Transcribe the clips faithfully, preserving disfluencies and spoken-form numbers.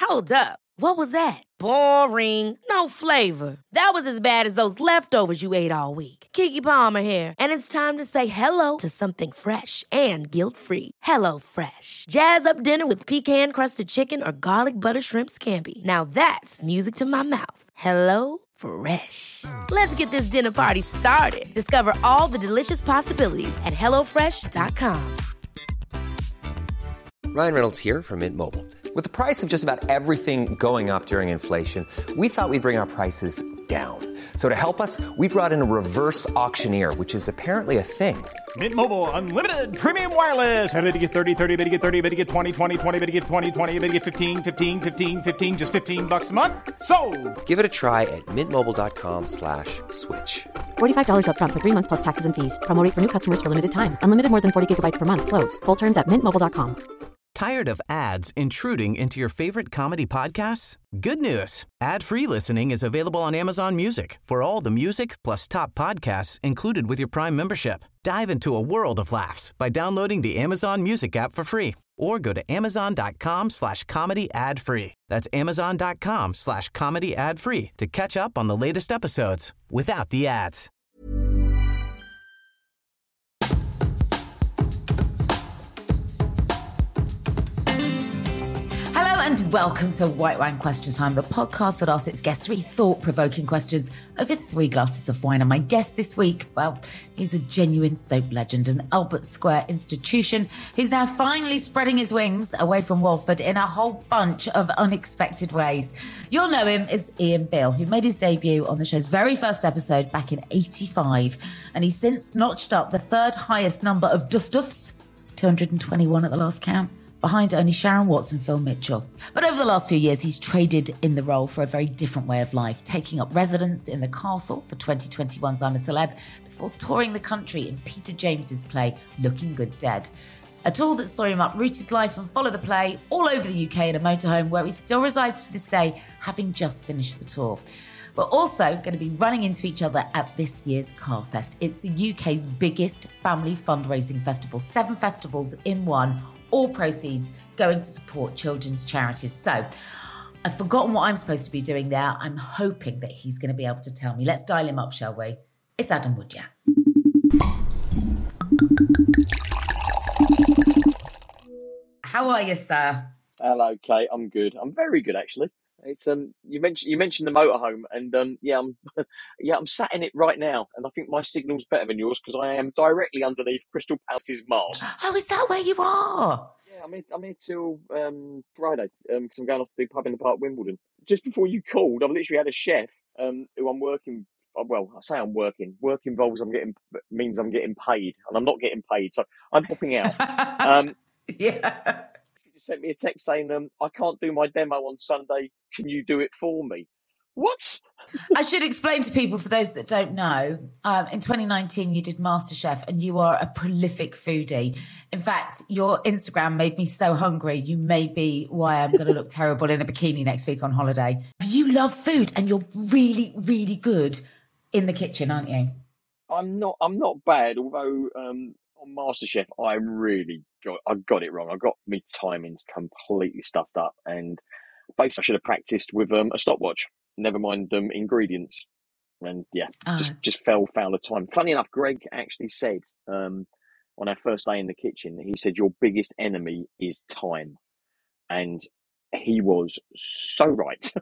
Hold up. What was that? Boring. No flavor. That was as bad as those leftovers you ate all week. Keke Palmer here, and it's time to say hello to something fresh and guilt-free. Hello Fresh. Jazz up dinner with pecan-crusted chicken or garlic butter shrimp scampi. Now that's music to my mouth. Hello Fresh. Let's get this dinner party started. Discover all the delicious possibilities at hello fresh dot com. Ryan Reynolds here from Mint Mobile. With the price of just about everything going up during inflation, we thought we'd bring our prices down. So to help us, we brought in a reverse auctioneer, which is apparently a thing. Mint Mobile Unlimited Premium Wireless. How to get thirty, thirty, how to get thirty, how to get twenty, twenty, twenty, how to get twenty, twenty, how to get fifteen, fifteen, fifteen, fifteen, just fifteen bucks a month? Sold! Give it a try at mintmobile.com slash switch. forty-five dollars up front for three months plus taxes and fees. Promo rate for new customers for limited time. Unlimited more than forty gigabytes per month. Slows full terms at mint mobile dot com. Tired of ads intruding into your favorite comedy podcasts? Good news. Ad-free listening is available on Amazon Music for all the music plus top podcasts included with your Prime membership. Dive into a world of laughs by downloading the Amazon Music app for free or go to amazon.com slash comedy ad free. That's amazon.com slash comedy ad free to catch up on the latest episodes without the ads. And welcome to White Wine Question Time, the podcast that asks its guests three thought-provoking questions over three glasses of wine. And my guest this week, well, he's a genuine soap legend, an Albert Square institution who's now finally spreading his wings away from Walford in a whole bunch of unexpected ways. You'll know him as Ian Beale, who made his debut on the show's very first episode back in eighty-five. And he's since notched up the third highest number of Duff Duffs, two hundred twenty-one at the last count, behind only Sharon Watts and Phil Mitchell. But over the last few years, he's traded in the role for a very different way of life, taking up residence in the castle for twenty twenty-one's I'm a Celeb, before touring the country in Peter James's play, Looking Good Dead. A tour that saw him uproot his life and follow the play all over the U K in a motorhome where he still resides to this day, having just finished the tour. We're also going to be running into each other at this year's Carfest. It's the U K's biggest family fundraising festival, seven festivals in one, all proceeds going to support children's charities. So I've forgotten what I'm supposed to be doing there. I'm hoping that he's going to be able to tell me. Let's dial him up, shall we? It's Adam Woodyatt. How are you, sir? Hello, Kate. I'm good. I'm very good, actually. It's um, you mentioned you mentioned the motorhome, and um, yeah, I'm yeah, I'm sat in it right now, and I think my signal's better than yours because I am directly underneath Crystal Palace's mast. Oh, is that where you are? Yeah, I'm here, I'm here till um Friday um because I'm going off to do pub in the park, Wimbledon. Just before you called, I've literally had a chef um who I'm working. Well, I say I'm working. Work involves I'm getting means I'm getting paid, and I'm not getting paid, so I'm helping out. um, yeah. Sent me a text saying, um, I can't do my demo on Sunday. Can you do it for me? What? I should explain to people, for those that don't know, um, in twenty nineteen, you did MasterChef and you are a prolific foodie. In fact, your Instagram made me so hungry. You may be why I'm going to look terrible in a bikini next week on holiday. You love food and you're really, really good in the kitchen, aren't you? I'm not, I'm not bad, although um, on MasterChef, I really got, I got it wrong. I got me timings completely stuffed up, and basically I should have practiced with um, a stopwatch. Never mind um, ingredients, and yeah, uh. just just fell foul of time. Funny enough, Greg actually said um, on our first day in the kitchen, he said your biggest enemy is time, and he was so right. So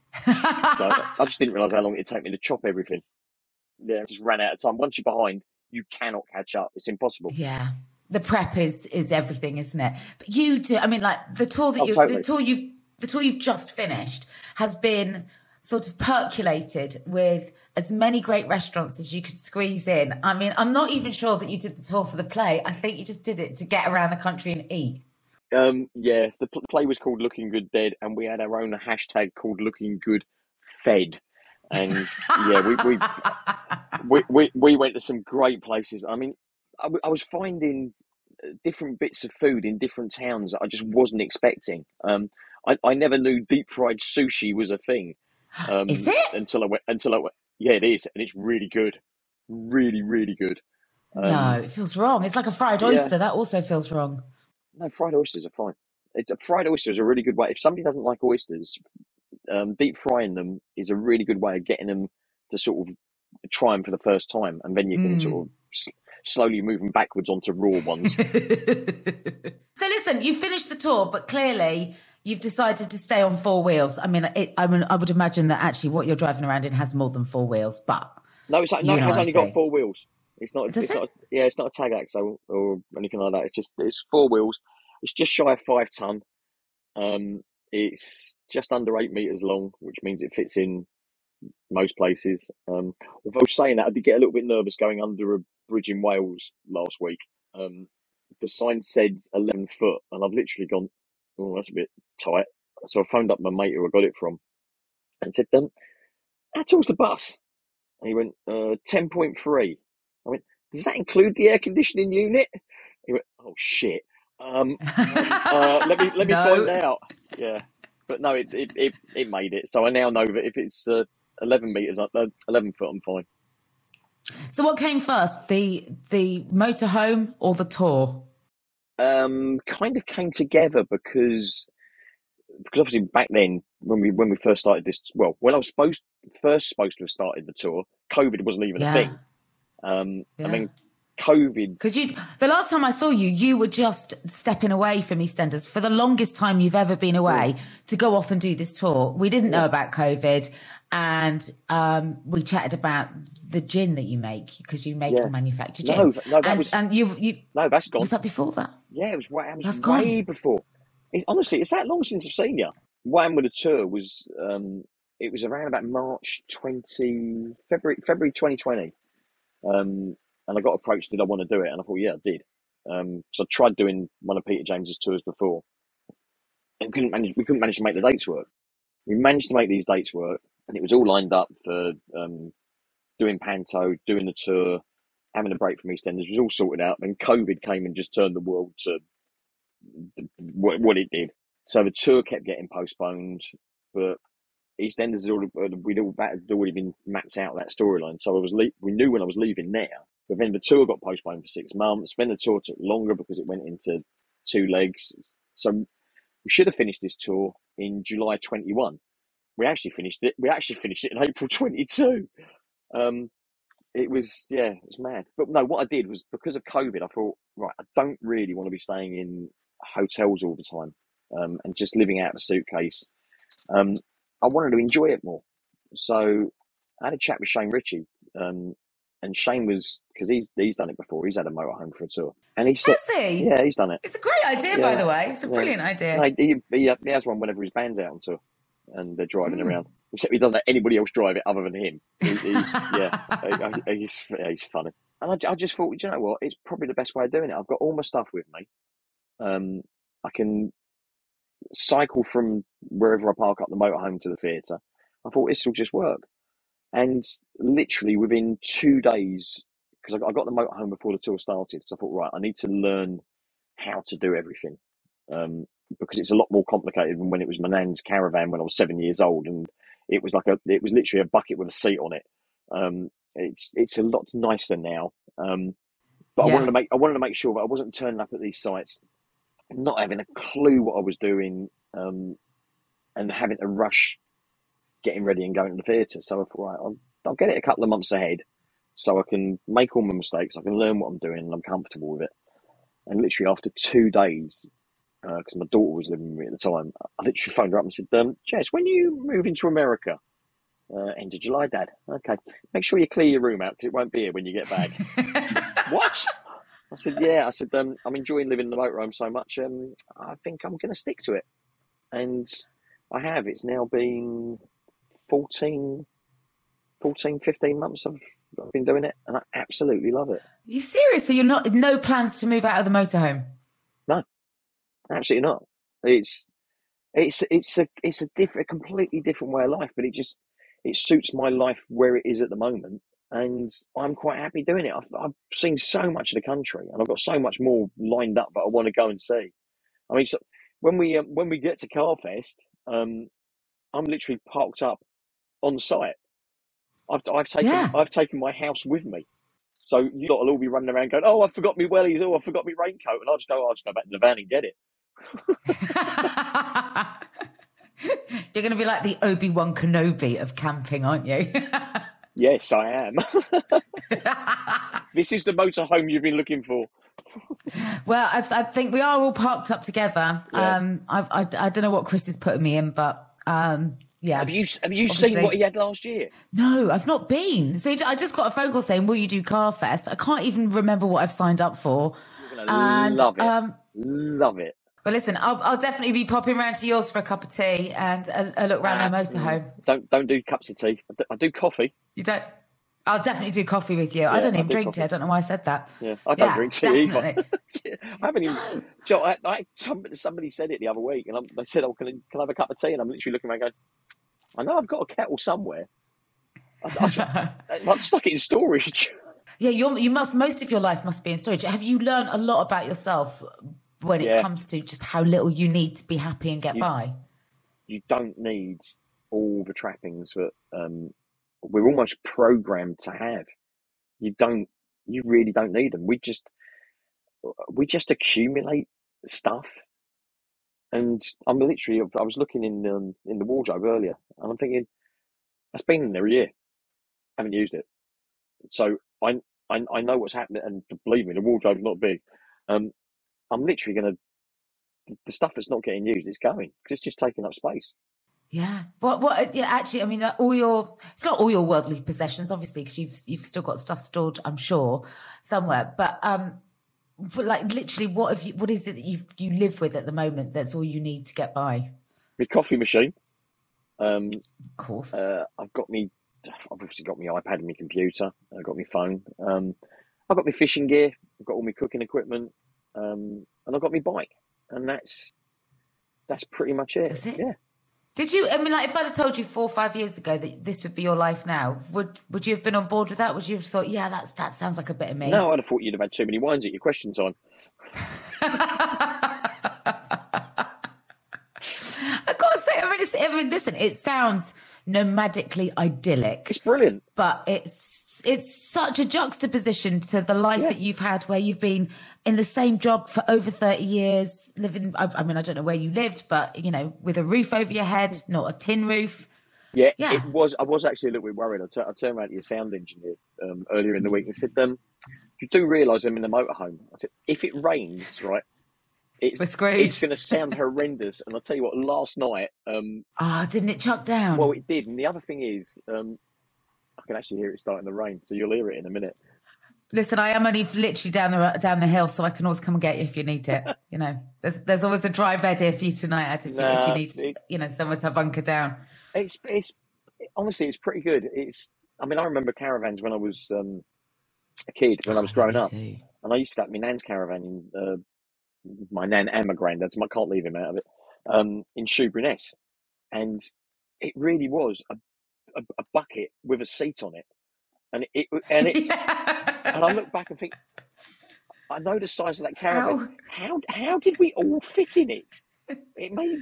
I just didn't realise how long it'd take me to chop everything. Yeah, I just ran out of time. Once you're behind, you cannot catch up. It's impossible. Yeah. The prep is is everything, isn't it? But you do. I mean, like the tour that oh, you, totally. the tour you've, the tour you've just finished has been sort of percolated with as many great restaurants as you could squeeze in. I mean, I'm not even sure that you did the tour for the play. I think you just did it to get around the country and eat. Um, yeah, the play was called Looking Good Dead, and we had our own hashtag called Looking Good Fed. And yeah, we we, we we we went to some great places. I mean, I, I was finding different bits of food in different towns that I just wasn't expecting. Um, I, I never knew deep fried sushi was a thing. Um, is it? Until I went. Until I went. Yeah, it is, and it's really good. Really, really good. Um, no, it feels wrong. It's like a fried oyster. Yeah. That also feels wrong. No, fried oysters are fine. it, fried oysters are a really good way. If somebody doesn't like oysters, um, deep frying them is a really good way of getting them to sort of try them for the first time, and then you can mm. sort of s- slowly move them backwards onto raw ones. So listen, you finished the tour, but clearly you've decided to stay on four wheels. I mean, it, I mean, I would imagine that actually what you're driving around in has more than four wheels, but no, it's like, no, it has only got four wheels. It's not. Does it's it? not. Yeah, it's not a tag axle or anything like that. It's just it's four wheels. It's just shy of five ton. Um, it's just under eight meters long, which means it fits in most places. Um, although saying that, I did get a little bit nervous going under a bridge in Wales last week. Um, the sign said eleven foot, and I've literally gone, oh, that's a bit tight. So I phoned up my mate who I got it from and said, um, how tall's the bus? And he went, uh, ten point three. I went, does that include the air conditioning unit? He went, oh shit. Um, uh, let me let me no. find out. Yeah, but no, it, it it it made it. So I now know that if it's uh, eleven meters, uh, eleven foot, I'm fine. So what came first, the the motorhome or the tour? Um, kind of came together because because obviously back then when we when we first started this, well, when I was supposed first supposed to have started the tour, COVID wasn't even yeah. a thing. Um, yeah. I mean, COVID. Because you, the last time I saw you, you were just stepping away from EastEnders for the longest time you've ever been away yeah. to go off and do this tour. We didn't know yeah. about COVID, and um, we chatted about the gin that you make because you make yeah. and manufacture gin. No, no, that and, was and you, you. No, that's gone. Was that before that? Yeah, it was way, it was that's way gone. before. It, honestly, it's that long since I've seen you. Wham with the tour was. Um, it was around about March twenty February February twenty twenty. Um, and I got approached, did I want to do it? And I thought, yeah, I did. Um, so I tried doing one of Peter James's tours before, and couldn't manage. We couldn't manage to make the dates work. We managed to make these dates work, and it was all lined up for um, doing Panto, doing the tour, having a break from EastEnders. It was all sorted out. And COVID came and just turned the world to what, what it did. So the tour kept getting postponed, but EastEnders had already, we'd all, that had already been mapped out, that storyline. So I was le- we knew when I was leaving there. But then the tour got postponed for six months. Then the tour took longer because it went into two legs. So we should have finished this tour in July twenty-one. We actually finished it. We actually finished it in April twenty-two. Um, it was, yeah, it was mad. But no, what I did was because of COVID, I thought, right, I don't really want to be staying in hotels all the time um, and just living out of a suitcase. Um, I wanted to enjoy it more. So I had a chat with Shane Ritchie. Um, And Shane was, because he's he's done it before. He's had a motorhome for a tour, and he said, "Has he? Yeah, he's done it. It's a great idea, yeah. by the way. It's a yeah. brilliant idea. No, he, he, he has one whenever his band's out on tour, and they're driving mm. around. Except he doesn't let anybody else drive it other than him. He, he, yeah, he, he's he's funny. And I, I just thought, you know what? It's probably the best way of doing it. I've got all my stuff with me. Um, I can cycle from wherever I park up the motorhome to the theatre. I thought this will just work. And literally within two days, because I got the motorhome before the tour started, so I thought, right, I need to learn how to do everything um, because it's a lot more complicated than when it was my nan's caravan when I was seven years old, and it was like a, it was literally a bucket with a seat on it. Um, it's it's a lot nicer now, um, but yeah. I wanted to make I wanted to make sure that I wasn't turning up at these sites not having a clue what I was doing um, and having to rush getting ready and going to the theatre. So I thought, right, I'll, I'll get it a couple of months ahead so I can make all my mistakes, I can learn what I'm doing, and I'm comfortable with it. And literally after two days, because uh, my daughter was living with me at the time, I literally phoned her up and said, um, Jess, when you move into America, uh, end of July, Dad, okay, make sure you clear your room out because it won't be here when you get back. What? I said, yeah. I said, um, I'm enjoying living in the motorhome so much, um, I think I'm going to stick to it. And I have. It's now been fourteen, fourteen, fifteen months I've, I've been doing it, and I absolutely love it. Are you serious? So you're not, no plans to move out of the motorhome? No, absolutely not. It's it's it's a it's a different, a completely different way of life, but it just it suits my life where it is at the moment, and I'm quite happy doing it. I've I've seen so much of the country, and I've got so much more lined up that I want to go and see. I mean, so when we um, when we get to Carfest, um, I'm literally parked up on site. I've I've taken yeah. I've taken my house with me, so you lot will all be running around going, "Oh, I forgot me wellies. Oh, I forgot me raincoat," and I'll just go, "I'll just go back to the van and get it." You're going to be like the Obi-Wan Kenobi of camping, aren't you? Yes, I am. This is the motorhome you've been looking for. Well, I, I think we are all parked up together. Yeah. Um, I've, I, I don't know what Chris is putting me in, but um, yeah. Have you have you Obviously. seen what he had last year? No, I've not been. So I just got a phone call saying, will you do Carfest? I can't even remember what I've signed up for. You're going to love it. Um, love it. Well, listen, I'll, I'll definitely be popping round to yours for a cup of tea and a, a look round Uh, our motorhome. Don't don't do cups of tea. I do, I do coffee. You don't? I'll definitely do coffee with you. Yeah, I don't I even do drink coffee. tea. I don't know why I said that. Yeah, I don't Yeah, drink tea definitely. either. I haven't even. Joe, I, I, somebody, somebody said it the other week, and I'm, they said, "Oh, can I, can I have a cup of tea?" And I'm literally looking around, going, "I know I've got a kettle somewhere. I, I, I stuck it in storage." Yeah, you're, you must. Most of your life must be in storage. Have you learned a lot about yourself when it Yeah. comes to just how little you need to be happy and get You- by? You don't need all the trappings that um, we're almost programmed to have. You don't. You really don't need them. We just we just accumulate stuff. And I'm literally. I was looking in um, in the wardrobe earlier, and I'm thinking, that's been in there a year. Haven't used it. So I I, I know what's happening, and believe me, the wardrobe's not big. Um, I'm literally going to the stuff that's not getting used. It's going because it's just taking up space. Yeah. What? What? Yeah. Actually, I mean, uh, all your. It's not all your worldly possessions, obviously, because you've you've still got stuff stored, I'm sure, somewhere. But um, but like literally, what have you? What is it that you you live with at the moment? That's all you need to get by. My coffee machine. Um, Of course. uh, I've got me. I've obviously got my iPad and my computer. I've got my phone. Um, I've got my fishing gear. I've got all my cooking equipment, um, and I've got my bike. And that's that's pretty much it. That's it? Yeah. Did you? I mean, like, if I'd have told you four or five years ago that this would be your life now, would would you have been on board with that? Would you have thought, yeah, that's that sounds like a bit of me? No, I'd have thought you'd have had too many wines at your question time. I gotta say, I mean, it's, I mean, listen, it sounds nomadically idyllic, It's brilliant. but it's it's such a juxtaposition to the life Yeah. that you've had, where you've been in the same job for over thirty years, living. I, I mean, I don't know where you lived, but you know, with a roof over your head, not a tin roof. Yeah, Yeah. it was. I was actually a little bit worried. I, t- I turned around to your sound engineer um, earlier in the week and said, um, "You do realise I'm in a motorhome?" I said, "If it rains, right, it's We're screwed." it's going to sound horrendous." And I'll tell you what. Last night, um, Ah, didn't it chuck down? well, it did. And the other thing is, um, I can actually hear it starting to rain, so you'll hear it in a minute. Listen, I am only literally down the down the hill, so I can always come and get you if you need it. You know, there's there's always a dry bed here for you tonight, Ed, if, you, if you Nah, need, it- you know, somewhere to bunker down. It's it's honestly, it's pretty good. It's. I mean, I remember caravans when I was um, a kid, when I was growing Me up, too. and I used to go to my nan's caravan in uh, my nan and my granddad's. I can't leave him out of it. Um, in Shoeburyness, and it really was a, a, a bucket with a seat on it, and it and it Yeah. and I look back and think, I know the size of that caravan. How how did we all fit in it? It made.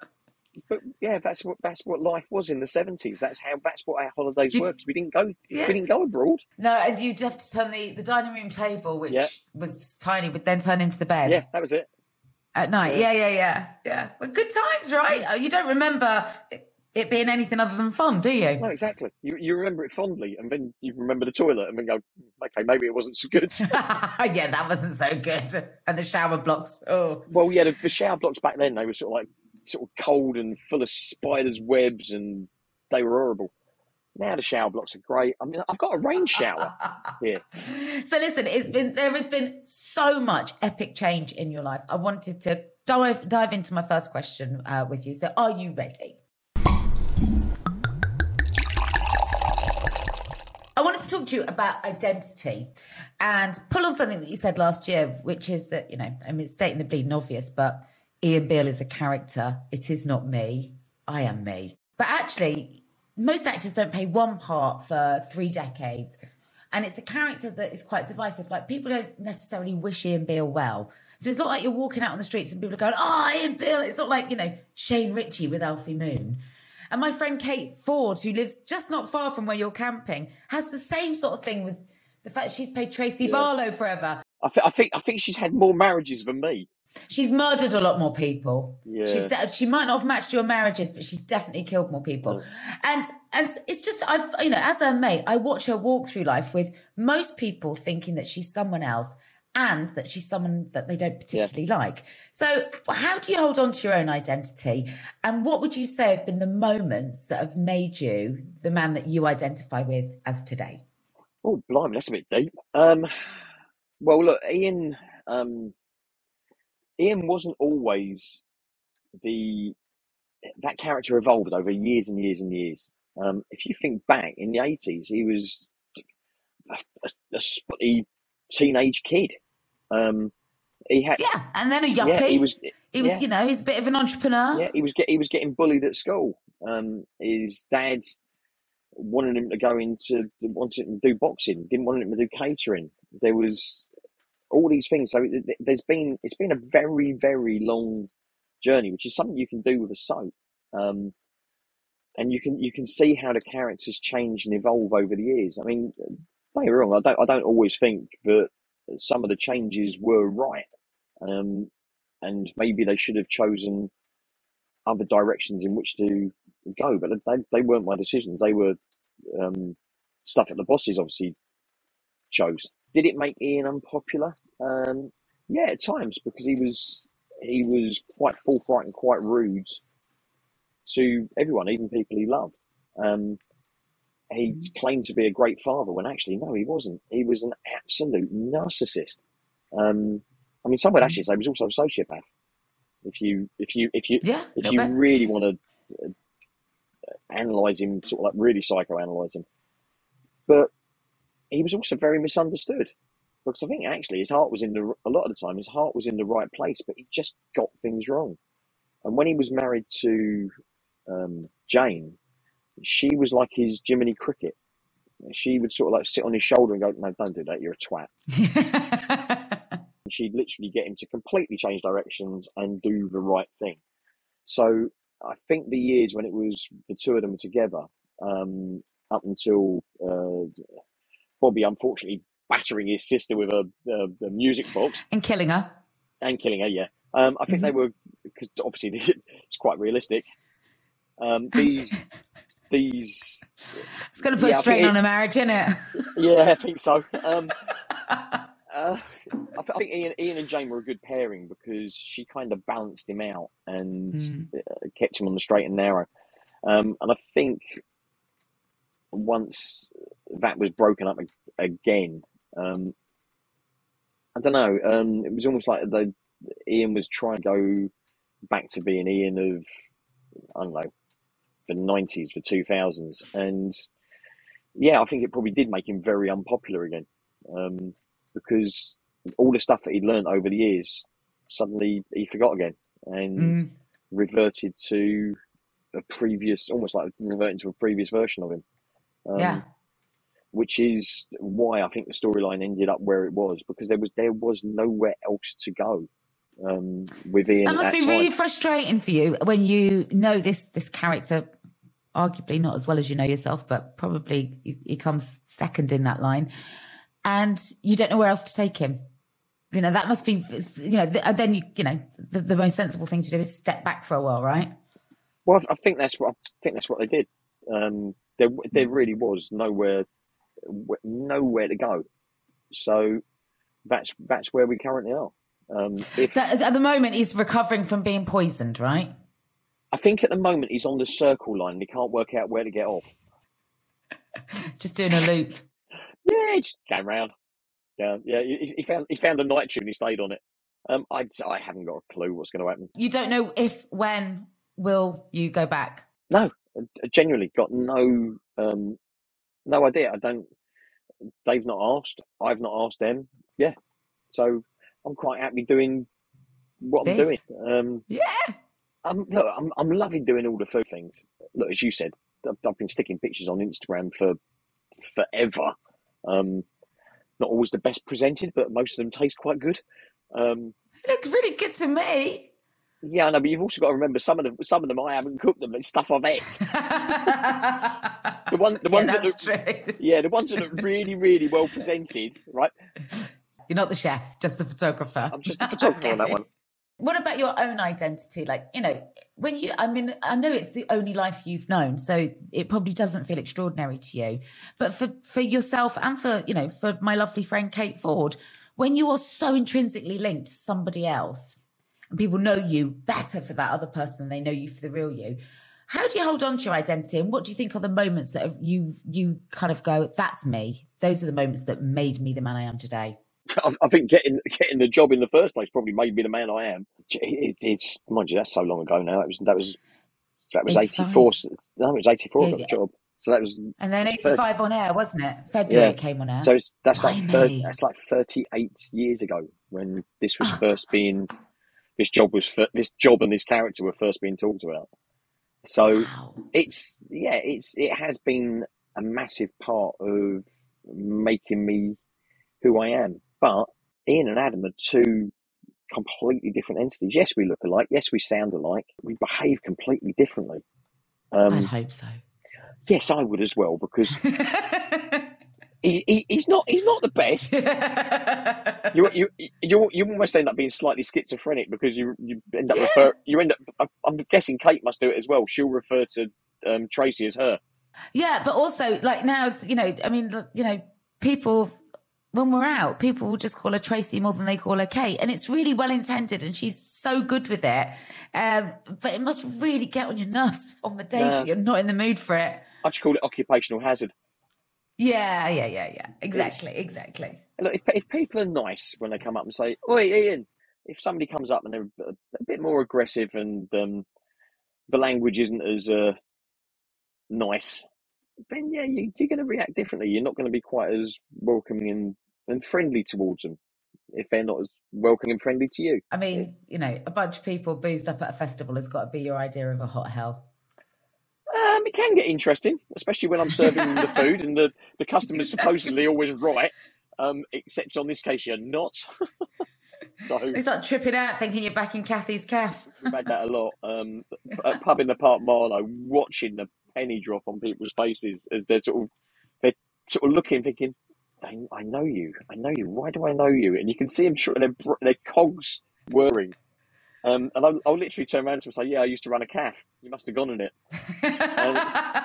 But yeah, that's what that's what life was in the seventies. That's how that's what our holidays You- were. 'Cause we didn't go Yeah. we didn't go abroad. No, and you'd have to turn the, the dining room table, which Yeah. was tiny, would then turn into the bed Yeah, that was it. at night. Yeah. Yeah, yeah, yeah, yeah. Well, good times, right? Uh, You don't remember it, it being anything other than fun, do you? No, exactly. You you remember it fondly, and then you remember the toilet, and then go, okay, maybe it wasn't so good. Yeah, that wasn't so good. And the shower blocks. Oh, Well, yeah, the, the shower blocks back then, they were sort of like sort of cold and full of spiders' webs, and they were horrible. Now the shower blocks are great. I mean, I've got a rain shower here. So listen, it's been there has been so much epic change in your life. I wanted to dive dive into my first question uh, with you. So, are you ready? I wanted to talk to you about identity and pull on something that you said last year, which is that, you know, I mean, it's stating the bleeding obvious, but Ian Beale is a character. It is not me. I am me. But actually, most actors don't play one part for three decades. And it's a character that is quite divisive. Like, people don't necessarily wish Ian Beale well. So it's not like you're walking out on the streets and people are going, oh, Ian Beale. It's not like, you know, Shane Ritchie with Alfie Moon. And my friend Kate Ford, who lives just not far from where you're camping, has the same sort of thing with the fact she's played Tracy Yeah. Barlow forever. I, th- I think I think she's had more marriages than me. She's murdered a lot more people. Yeah. She's de- she might not have matched your marriages, but she's definitely killed more people. Oh. And and it's just, I've you know, as her mate, I watch her walk through life with most people thinking that she's someone else and that she's someone that they don't particularly yeah. like. So how do you hold on to your own identity? And what would you say have been the moments that have made you the man that you identify with as today? Oh, blimey, that's a bit deep. Um, well, look, Ian... Um, Ian wasn't always the... That character evolved over years and years and years. Um, if you think back, in the eighties, he was a, a, a spotty teenage kid. Um, he had, yeah, and then a yuppie. Yeah, he was, he was yeah. you know, he's a bit of an entrepreneur. Yeah, he was get, he was getting bullied at school. Um, his dad wanted him to go into, wanted him to do boxing, didn't want him to do catering. There was all these things. So there's been, it's been a very, very long journey, which is something you can do with a soap. Um, and you can, you can see how the characters change and evolve over the years. I mean, don't get me wrong, I don't, I don't always think that some of the changes were right. Um, and maybe they should have chosen other directions in which to go, but they, they weren't my decisions. They were um, stuff that the bosses obviously chose. Did it make Ian unpopular? Um, yeah, at times, because he was he was quite forthright and quite rude to everyone, even people he loved. Um, he claimed to be a great father when actually, no, he wasn't. He was an absolute narcissist. Um, I mean, some would actually say he was also a sociopath. If you, if you, if you, yeah, if you bit. really want to uh, analyze him, sort of like really psychoanalyze him, but he was also very misunderstood because I think actually his heart was in the a lot of the time his heart was in the right place, but he just got things wrong. And when he was married to um, Jane, she was like his Jiminy Cricket. She would sort of like sit on his shoulder and go, "No, don't do that. You're a twat." She'd literally get him to completely change directions and do the right thing. So I think the years when it was the two of them together, um, up until uh, Bobby unfortunately battering his sister with a, a, a music box. And killing her. And killing her, yeah. Um, I think mm-hmm. they were, because obviously it's quite realistic. Um, these... These, it's going to put yeah, strain on it, a marriage, isn't it? Yeah, I think so. Um, uh, I, th- I think Ian, Ian and Jane were a good pairing because she kind of balanced him out and mm. uh, kept him on the straight and narrow. Um, and I think once that was broken up again, um, I don't know. Um, it was almost like the Ian was trying to go back to being Ian of, I don't know, the nineties, the two thousands. And yeah, I think it probably did make him very unpopular again. Um, because all the stuff that he'd learned over the years, suddenly he forgot again and mm. reverted to a previous, almost like reverting to a previous version of him. Um, yeah. Which is why I think the storyline ended up where it was, because there was there was nowhere else to go. Um, with Ian that must at be that really time. frustrating for you when you know this this character, arguably not as well as you know yourself, but probably he, he comes second in that line, and you don't know where else to take him. You know, that must be, you know, then you you know the, the most sensible thing to do is step back for a while, right? Well, I think that's what I think that's what they did. Um, there there really was nowhere nowhere to go, so that's that's where we currently are. Um, if, so at the moment, he's recovering from being poisoned, right? I think at the moment he's on the circle line and he can't work out where to get off. Just doing a loop. Yeah, just going round. Yeah, yeah. He, he found he found a night tune. He stayed on it. Um, I I haven't got a clue what's going to happen. You don't know if, when will you go back? No, I genuinely got no um, no idea. I don't. They've not asked. I've not asked them. Yeah, so. I'm quite happy doing what this? I'm doing. Um, yeah. I'm, look, I'm, I'm loving doing all the food things. Look, as you said, I've, I've been sticking pictures on Instagram for forever. Um, not always the best presented, but most of them taste quite good. Um, it looks really good to me. Yeah, I know, but you've also got to remember some of them. Some of them I haven't cooked them. It's stuff I've ate. the one, the yeah, ones that look, true. yeah, the ones that look really, really well presented, right? You're not the chef, just the photographer. I'm just the photographer okay. on that one. What about your own identity? Like, you know, when you, I mean, I know it's the only life you've known, so it probably doesn't feel extraordinary to you. But for, for yourself and for, you know, for my lovely friend Kate Ford, when you are so intrinsically linked to somebody else and people know you better for that other person than they know you for the real you, how do you hold on to your identity? And what do you think are the moments that have, you, you kind of go, that's me. Those are the moments that made me the man I am today. I think getting getting the job in the first place probably made me the man I am. It, it's mind you, that's so long ago now. That was that was that was eighty four. No, it was eighty four. Yeah, I got the job. So that was, and then eighty five on air, wasn't it? February yeah. it came on air. So it's, that's Blimey. like thirty, that's like thirty eight years ago when this was oh. first being this job was this job and this character were first being talked about. So wow. it's yeah, it's it has been a massive part of making me who I am. But Ian and Adam are two completely different entities. Yes, we look alike. Yes, we sound alike. We behave completely differently. Um, I'd hope so. Yes, I would as well, because he, he, he's not he's not the best. you, you you you almost end up being slightly schizophrenic because you you end up yeah. refer you end up. I'm guessing Kate must do it as well. She'll refer to um, Tracy as her. Yeah, but also like now, you know, I mean, you know, people. When we're out, people will just call her Tracy more than they call her Kate. And it's really well intended and she's so good with it. Um, but it must really get on your nerves on the days uh, that you're not in the mood for it. I just call it occupational hazard. Yeah, yeah, yeah, yeah. Exactly, it's, exactly. Look, if, if people are nice when they come up and say, "Oi, Ian," if somebody comes up and they're a, a bit more aggressive and um, the language isn't as uh, nice, then yeah, you, you're going to react differently. You're not going to be quite as welcoming and, and friendly towards them if they're not as welcoming and friendly to you. I mean, you know, a bunch of people boozed up at a festival has got to be your idea of a hot hell. Um, it can get interesting, especially when I'm serving the food and the, the customer's supposedly always right, um, except on this case you're not. So they start tripping out thinking you're back in Kathy's Caff. We've had that a lot. Um, at Pub in the Park Marlow, watching the penny drop on people's faces as they're sort of they're sort of looking, thinking, I, I know you, I know you. Why do I know you? And you can see them, their their cogs whirring. Um, and I'll, I'll literally turn around to them and say, "Yeah, I used to run a caff. You must have gone in it." um,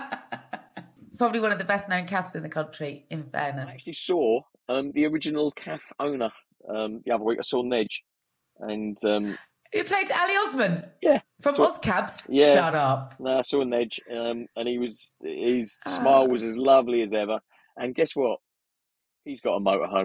Probably one of the best known caffs in the country. In fairness, I actually saw um, the original caff owner um, the other week. I saw Nedge, and um, you played Ali Osman. Yeah, from so, Ozcabs. Yeah, shut up. No, I saw Nedge, um, and he was his uh, smile was as lovely as ever. And guess what? He's got a motorhome.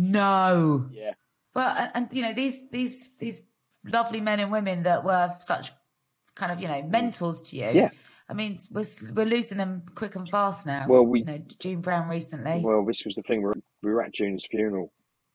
No. Yeah. Well, and, and you know these these these lovely men and women that were such kind of you know mentors to you. Yeah. I mean, we're we're losing them quick and fast now. Well, we you know June Brown recently. Well, this was the thing. We were, we were at June's funeral,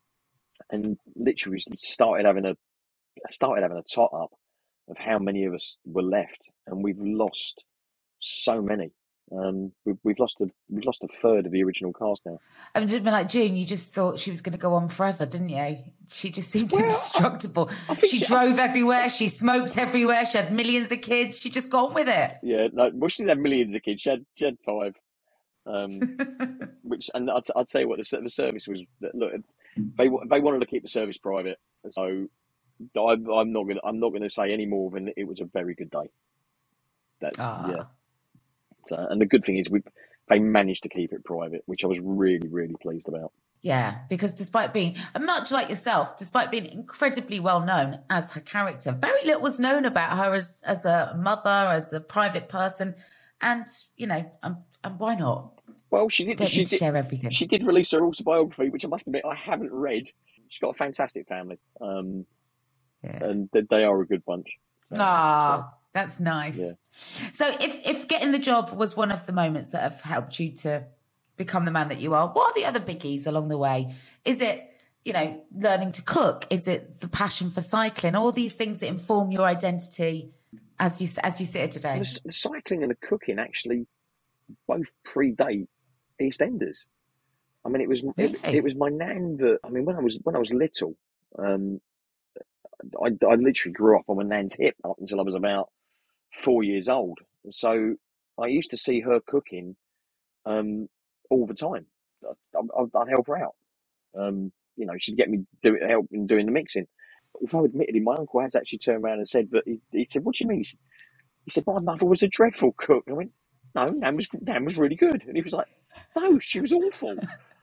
and literally we started having a started having a tot up of how many of us were left, and we've lost so many. Um, we've, we've lost a we've lost a third of the original cast now. I mean, like June, you just thought she was going to go on forever, didn't you? She just seemed well, indestructible. I, I she, she drove I, everywhere. She smoked everywhere. She had millions of kids. She just got on with it. Yeah, no, well, she didn't have millions of kids. She had she had five. Um, which and I'd I'd say what the the service was. Look, they they wanted to keep the service private, so I, I'm not gonna I'm not gonna say any more than it was a very good day. That's ah. yeah. So, and the good thing is we they managed to keep it private, which I was really, really pleased about. Yeah, because despite being, much like yourself, despite being incredibly well known as her character, very little was known about her as, as a mother, as a private person. And, you know, and, and why not? Well, she did, Don't she need to did share everything. She did release her autobiography, which I must admit I haven't read. She's got a fantastic family. Um, yeah. And they, they are a good bunch. Ah. So, That's nice. Yeah. So if, if getting the job was one of the moments that have helped you to become the man that you are, what are the other biggies along the way? Is it, you know, learning to cook? Is it the passion for cycling? All these things that inform your identity as you as you sit here today? The, the cycling and the cooking actually both predate EastEnders. I mean, it was really? it, it was my nan that, I mean, when I was when I was little, um, I, I literally grew up on my nan's hip up until I was about four years old. So I used to see her cooking um, all the time. I, I, I'd help her out. Um, you know, she'd get me do help in doing the mixing. although admittedly, my uncle has actually turned around and said, but he, he said, what do you mean? He said, he said, my mother was a dreadful cook. And I went, no, Nan was, Nan was really good. And he was like, no, she was awful.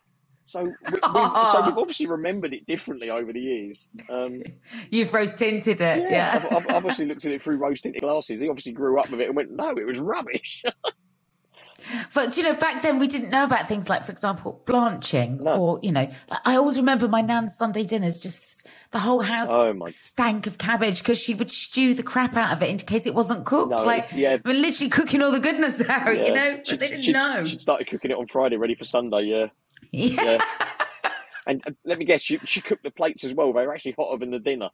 So we, we've so we've obviously remembered it differently over the years. Um, You've rose tinted it, yeah. yeah. I've, I've obviously looked at it through rose tinted glasses. He obviously grew up with it and went, no, it was rubbish. But, you know, back then we didn't know about things like, for example, blanching No. or, you know, I always remember my nan's Sunday dinners, just the whole house Oh, my- stank of cabbage because she would stew the crap out of it in case it wasn't cooked. No, like, yeah. we're literally cooking all the goodness out, Yeah. you know, She- but they didn't she, know. She started cooking it on Friday, ready for Sunday. Yeah, Yeah. yeah. And uh, let me guess, she she cooked the plates as well. They were actually hotter than the dinner.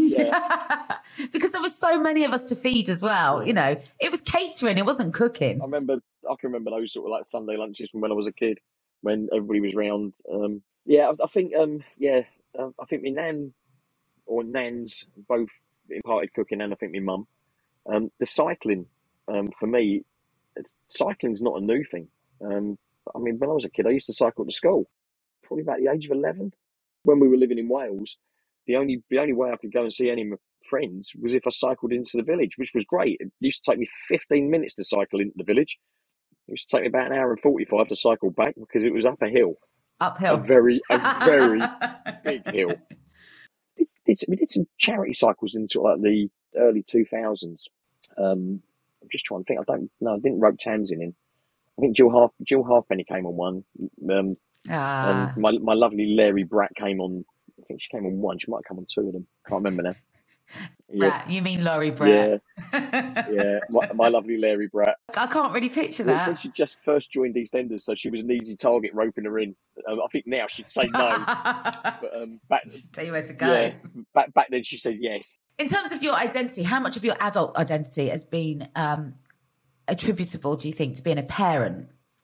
Yeah. Because there were so many of us to feed as well. You know, it was catering, it wasn't cooking. I remember, I can remember those sort of like Sunday lunches from when I was a kid, when everybody was round. Um, yeah, I, I think, um, yeah, uh, I think my nan or nans both imparted cooking, and I think my mum. Um, the cycling, um, for me, it's, cycling's not a new thing. Um, I mean, when I was a kid, I used to cycle to school, probably about the age of eleven. When we were living in Wales, the only the only way I could go and see any of my friends was if I cycled into the village, which was great. It used to take me fifteen minutes to cycle into the village. It used to take me about an hour and forty-five to cycle back because it was up a hill. Uphill. A very, a very big hill. Did, did, we did some charity cycles in sort of like the early two thousands. Um, I'm just trying to think. I don't know. I didn't rope Tamsin in. I think Jill Half Jill Halfpenny came on one. Um, Ah. and my my lovely Larry Bratt came on. I think she came on one. She might have come on two of them. Can't remember now. Yeah, Bratt, you mean Laurie Bratt? yeah, yeah. My, my lovely Larry Bratt. I can't really picture When, that. when she just first joined EastEnders, so she was an easy target roping her in. Um, I think now she'd say no, but um, back Tell you where to go. yeah, back back then she said yes. In terms of your identity, how much of your adult identity has been um, attributable, do you think, to being a parent?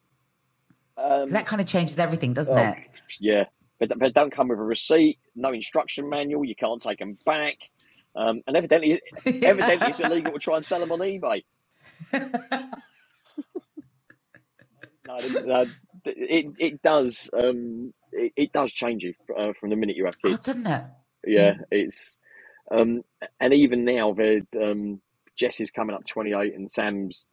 Um, That kind of changes everything, doesn't oh, it? yeah, but they don't come with a receipt, no instruction manual. You can't take them back, um, and evidently, evidently, it's illegal to try and sell them on eBay. No, no, it it does um, it, it does change you uh, from the minute you have God, kids. doesn't it? Yeah, it's um, and even now, they're um, Jess is coming up twenty-eight and Sam's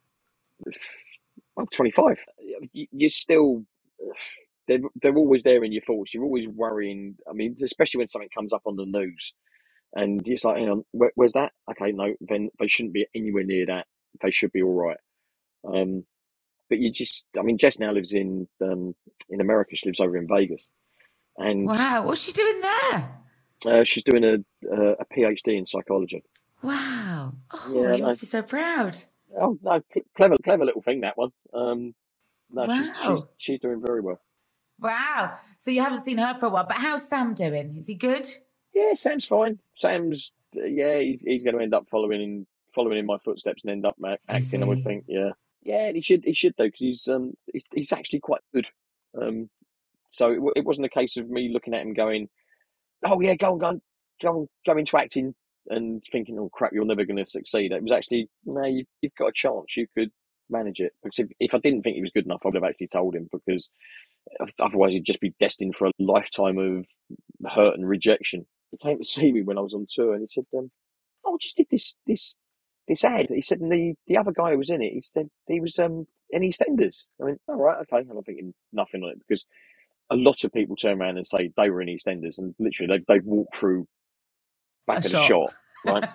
well, twenty-five. You- You're still they're they're always there in your thoughts. You're always worrying. I mean, especially when something comes up on the news, and it's like, hang on, where, where's that? Okay, no, then they shouldn't be anywhere near that. They should be all right. Um, but you just, I mean, Jess now lives in um, in America. She lives over in Vegas, and Wow, what's she doing there? uh, she's doing a, a a PhD in psychology. Wow. Oh, Yeah, you no. must be so proud. Oh no, cl- clever, clever little thing, that one. Um, no, she's she's Wow. she's doing very well. Wow. So you haven't seen her for a while, but how's Sam doing? Is he good? Yeah, Sam's fine. Sam's uh, yeah, he's he's going to end up following in following in my footsteps and end up ma- Is acting. I would he? think, yeah, yeah, he should he should though because he's um he's, he's actually quite good. Um, so it, w- it wasn't a case of me looking at him going, oh yeah, go on, go on, go on, go into acting and thinking, oh crap, you're never going to succeed. It was actually, no, you, you've got a chance. You could manage it. Because if, if I didn't think he was good enough, I would have actually told him because otherwise he'd just be destined for a lifetime of hurt and rejection. He came to see me when I was on tour and he said, um, oh, I just did this this this ad. He said, and the, the other guy who was in it, he said he was um, in EastEnders. I went, all right, okay. And I'm thinking nothing on it because a lot of people turn around and say they were in EastEnders and literally they've, they've walked through back A of the shot. shot, right?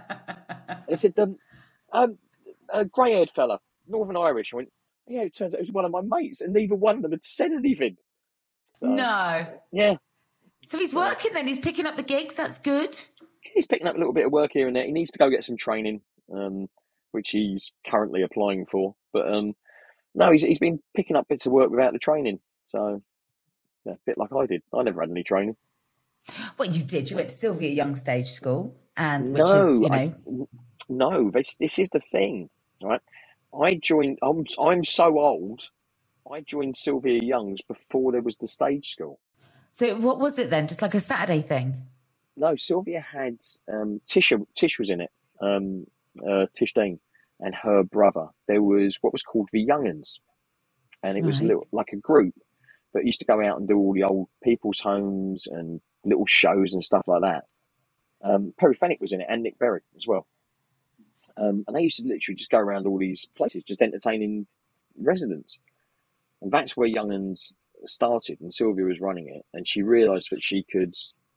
And he said, um, um, a grey-haired fella, Northern Irish. I went, yeah, it turns out it was one of my mates and neither one of them had said anything. So, No. yeah, So he's working then. He's picking up the gigs. That's good. he's picking up a little bit of work here and there. He needs to go get some training, um, which he's currently applying for. But um, no, he's he's been picking up bits of work without the training. So, yeah, a bit like I did. I never had any training. Well, you did. You went to Sylvia Young Stage School, and which No, is, you I, know, no. This this is the thing, right? I joined. I'm I'm so old. I joined Sylvia Young's before there was the stage school. so what was it then? Just like a Saturday thing? No, Sylvia had um, Tish. Tish was in it. Um, uh, Tish Dean and her brother. There was what was called the Young'uns, and it was a Right. little like a group that used to go out and do all the old people's homes and little shows and stuff like that. Um, Perry Fenwick was in it, and Nick Berry as well. Um, and they used to literally just go around all these places, just entertaining residents. And that's where Young 'Uns started, and Sylvia was running it, and she realised that she could,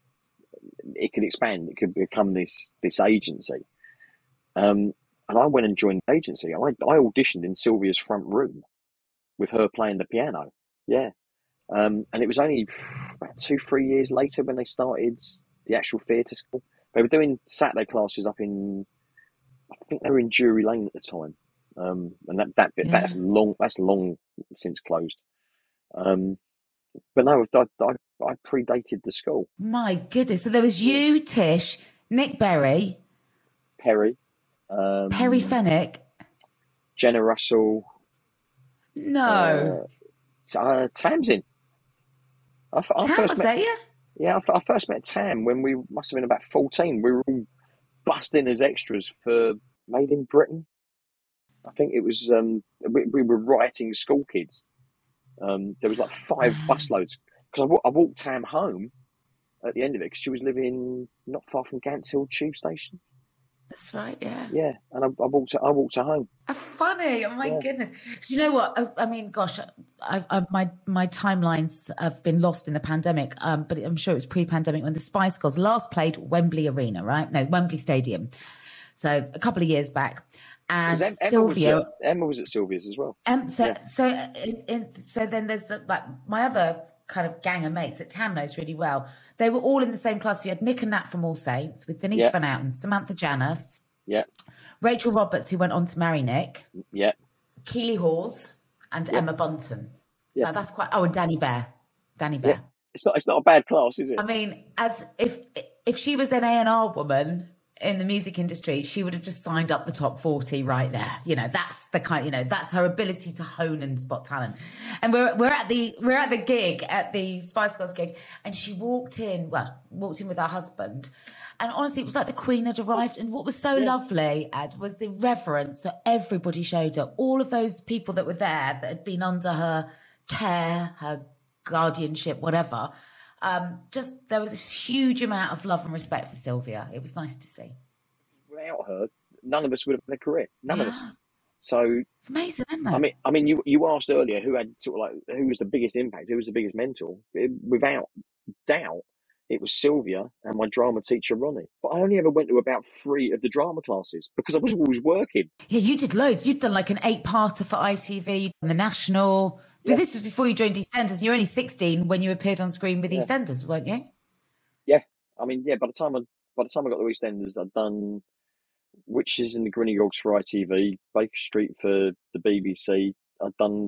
it could expand, it could become this this agency. Um, and I went and joined the agency. I, I auditioned in Sylvia's front room with her playing the piano. Yeah. Um, and it was only about two, three years later when they started the actual theatre school. They were doing Saturday classes up in, I think they were in Drury Lane at the time. Um, and that, that bit, Yeah. that's long, that's long since closed. Um, but no, I, I, I predated the school. My goodness. So there was you, Tish, Nick Berry, Perry, um, Perry Fenwick. Jenna Russell, No. uh, uh, Tamsin. I, I Tam, first was met, that you? yeah, I, I first met Tam when we must have been about fourteen. We were all busting as extras for Made in Britain. I think it was, um, we, we were writing school kids. Um, there was like five Wow. busloads. Because I, I walked Tam home at the end of it because she was living not far from Gants Hill Tube Station. That's right, yeah. Yeah, and I, I walked her, I walked her home. Oh, funny. Oh, my Yeah. goodness. Do you know what? I, I mean, gosh, I, I, my my timelines have been lost in the pandemic, um, but I'm sure it was pre-pandemic when the Spice Girls last played Wembley Arena, right? No, Wembley Stadium. So a couple of years back. And Em, Emma, Sylvia... was at, Emma was at Sylvia's as well. Um, so, Yeah. so, in, in, so then there's the, like my other kind of gang of mates that Tam knows really well. They were all in the same class. We had Nick and Nat from All Saints with Denise Yeah. Van Outen, Samantha Janus, Yeah, Rachel Roberts, who went on to marry Nick, yeah, Keely Hawes, and Yeah. Emma Bunton. Yeah. Now that's quite. Oh, and Danny Bear, Danny Bear. yeah. It's not, it's not a bad class, is it? I mean, as if if she was an A and R woman in the music industry, she would have just signed up the top forty right there. You know, that's the kind, you know, that's her ability to hone and spot talent. And we're we're at the we're at the gig, at the Spice Girls gig, and she walked in, well, walked in with her husband. And honestly, it was like the Queen had arrived. And what was so Yeah. lovely, Ed, was the reverence that everybody showed her. All of those people that were there that had been under her care, her guardianship, whatever. Um, just there was a huge amount of love and respect for Sylvia. It was nice to see. Without her, none of us would have had a career. None of us. So, It's amazing, isn't it? I mean, I mean, you you asked earlier who had sort of like who was the biggest impact, who was the biggest mentor. It, without doubt, it was Sylvia and my drama teacher Ronnie. But I only ever went to about three of the drama classes because I was always working. Yeah, you did loads. You'd done like an eight-parter for I T V, and the National. But Yeah. this was before you joined EastEnders. You were only sixteen when you appeared on screen with Yeah. EastEnders, weren't you? Yeah, I mean, yeah. By the time I by the time I got to EastEnders, I'd done Witches in the Grinnygogs for I T V, Baker Street for the B B C. I'd done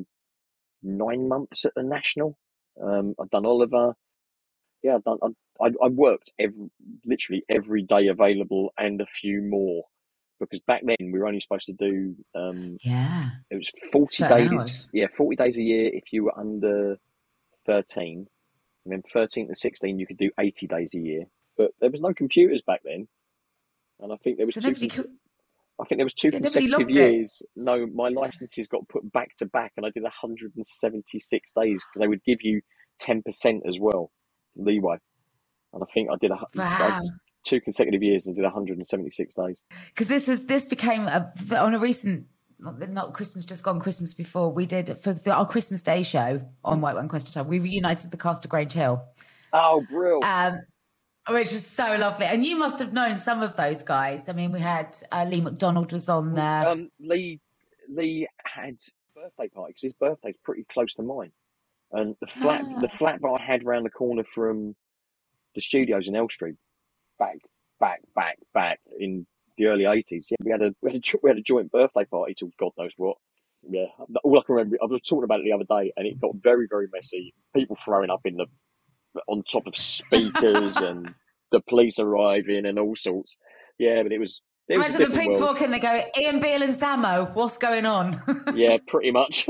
nine months at the National. Um, I'd done Oliver. Yeah, I'd done. I I worked every literally every day available and a few more because back then we were only supposed to do um, Yeah. it was forty Certain days. hours. Yeah, forty days a year if you were under thirteen, and then thirteen to sixteen you could do eighty days a year. But there was no computers back then, and I think there was So two. nobody cons- could. I think there was two Yeah, nobody consecutive logged it. years. No, my licenses got put back to back, and I did one hundred seventy-six days because they would give you ten percent as well leeway. And I think I did a, hu- I Wow. had two consecutive years and did one hundred seventy-six days. Because this was this became a, on a recent, not, not Christmas just gone, Christmas before, we did for the, our Christmas Day show on White One Question Time. We reunited the cast of Grange Hill, Oh, brilliant! um, which was so lovely. And you must have known some of those guys. I mean, we had uh, Lee McDonald was on there. Um, Lee Lee had a birthday party because his birthday's pretty close to mine, and the flat Ah. the flat that I had round the corner from the studios in Elstree, back back back back in the early eighties. Yeah, we had a we had a, jo- we had a joint birthday party till God knows what. Yeah, all I can remember, I was talking about it the other day, and it got very very messy. People throwing up in the on top of speakers, and the police arriving, and all sorts. Yeah, but it was it was a Imagine the different police world. walk in, they go, Ian Beale and Samo, what's going on? Yeah, pretty much.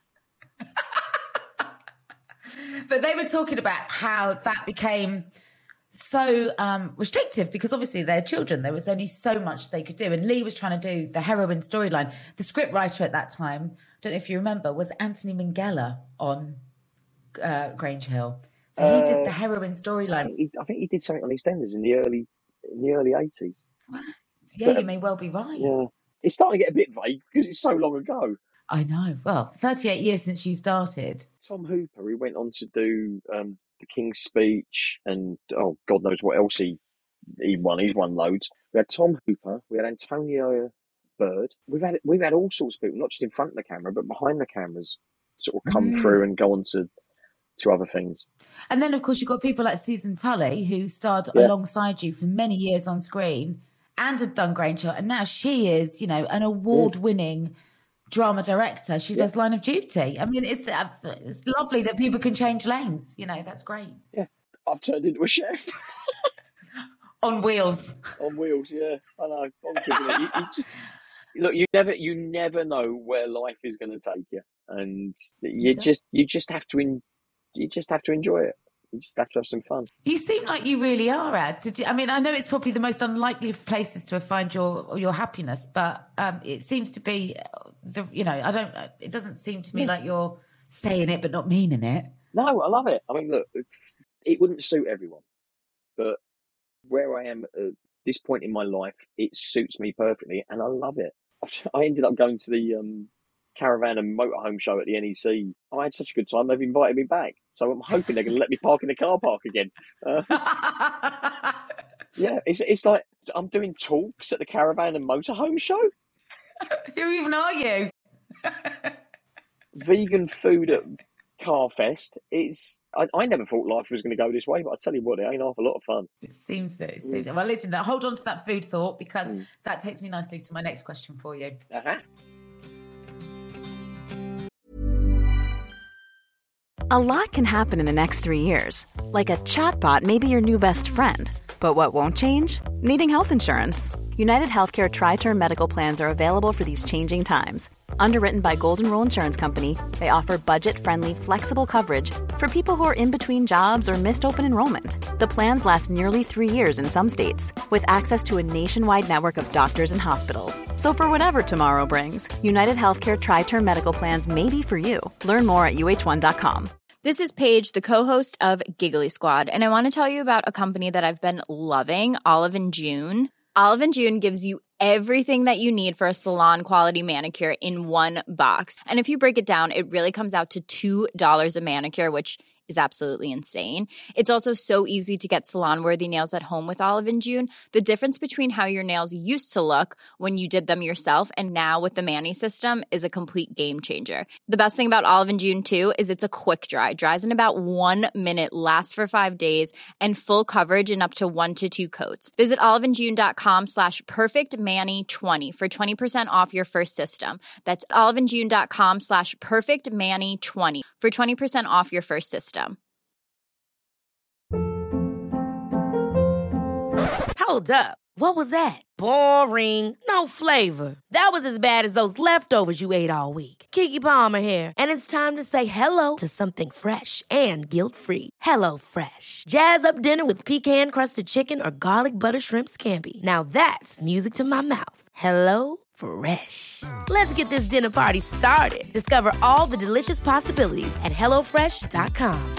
But they were talking about how that became so um, restrictive because obviously they're children. There was only so much they could do. And Lee was trying to do the heroine storyline. The script writer at that time, I don't know if you remember, was Anthony Minghella on uh, Grange Hill. So he did the Uh, heroine I storyline. think, he, I think he did something on EastEnders in the early in the early eighties. Yeah, but, you may well be right. Yeah, it's starting to get a bit vague because it's so long ago. I know. Well, thirty-eight years since you started. Tom Hooper, he went on to do um, the King's Speech and, oh, God knows what else he, he won. He's won loads. We had Tom Hooper. We had Antonio Bird. We've had we've had all sorts of people, not just in front of the camera, but behind the cameras, sort of come mm. through and go on to, to other things. And then, of course, you've got people like Susan Tully, who starred yeah. alongside you for many years on screen and had done Granger. And now she is, you know, an award-winning... Mm. drama director. She yeah. does Line of Duty. I mean, it's uh, it's lovely that people can change lanes. You know, that's great. Yeah, I've turned into a chef on wheels. On wheels, yeah. I know. Bonkers, isn't it? You, you just, look, you never, you never know where life is going to take you, and you just, you just have to, in, you just have to enjoy it. You just have to have some fun. You seem like you really are, Ad. Did you? I mean, I know it's probably the most unlikely of places to find your your happiness, but um, it seems to be the. You know, I don't. It doesn't seem to me yeah. like you're saying it but not meaning it. No, I love it. I mean, look, it wouldn't suit everyone, but where I am at this point in my life, it suits me perfectly, and I love it. I ended up going to the um, caravan and motorhome show at the N E C. I had such a good time, they've invited me back. So I'm hoping they're going to let me park in the car park again. Uh, yeah, it's it's like I'm doing talks at the caravan and motorhome show. Who even are you? Vegan food at Carfest. It's I, I never thought life was going to go this way, but I tell you what, it ain't half a lot of fun. It seems that. It seems. Mm. Well, listen, hold on to that food thought because mm. that takes me nicely to my next question for you. Uh-huh. A lot can happen in the next three years. Like a chatbot may be your new best friend. But what won't change? Needing health insurance. United Healthcare Tri-Term Medical Plans are available for these changing times. Underwritten by Golden Rule Insurance Company, they offer budget-friendly, flexible coverage for people who are in between jobs or missed open enrollment. The plans last nearly three years in some states, with access to a nationwide network of doctors and hospitals. So for whatever tomorrow brings, United Healthcare Tri-Term Medical Plans may be for you. Learn more at U H one dot com. This is Paige, the co-host of Giggly Squad, and I want to tell you about a company that I've been loving, Olive and June. Olive and June gives you everything that you need for a salon-quality manicure in one box. And if you break it down, it really comes out to two dollars a manicure, which is absolutely insane. It's also so easy to get salon-worthy nails at home with Olive and June. The difference between how your nails used to look when you did them yourself and now with the Mani system is a complete game changer. The best thing about Olive and June, too, is it's a quick dry. Dries in about one minute, lasts for five days, and full coverage in up to one to two coats. Visit oliveandjune.com slash perfectmani20 for twenty percent off your first system. That's oliveandjune.com slash perfectmani20 for twenty percent off your first system. Hold up. What was that? Boring. No flavor. That was as bad as those leftovers you ate all week. Keke Palmer here, and it's time to say hello to something fresh and guilt-free. Hello Fresh. Jazz up dinner with pecan-crusted chicken or garlic butter shrimp scampi. Now that's music to my mouth. Hello Fresh. Let's get this dinner party started. Discover all the delicious possibilities at hello fresh dot com.